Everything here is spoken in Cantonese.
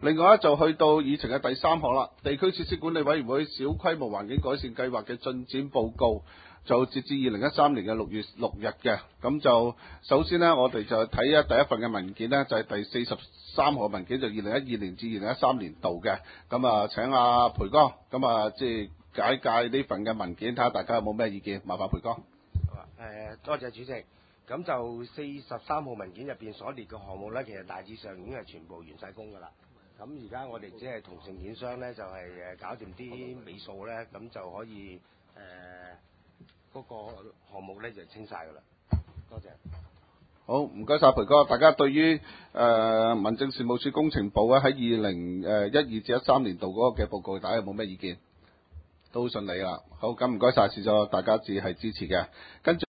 另外咧就去到議程嘅第3項啦，地區設施管理委員會小規模環境改善計劃嘅進展報告，就截至2013年嘅6月6日嘅。咁就首先呢，我哋就睇第一份嘅文件呢，就係第43號文件，就2012年至2013年度嘅。咁啊，請阿培哥咁啊，即係解呢份嘅文件，睇下大家有冇咩意見，麻煩培哥。 多謝主席。咁就43號文件入邊所列嘅項目呢，其實大致上已經係全部完晒工㗎啦。咁而家我哋只係同承建商呢，就係搞掂啲尾數呢，咁就可以嗰個項目呢，就清晒㗎啦。多謝。 好，唔該晒培哥。大家對於民政事務處工程部咧喺2012至13年度嗰個嘅報告，大家有冇咩意見？都順利啦。好，咁唔該晒，事咗大家只係支持嘅。跟住。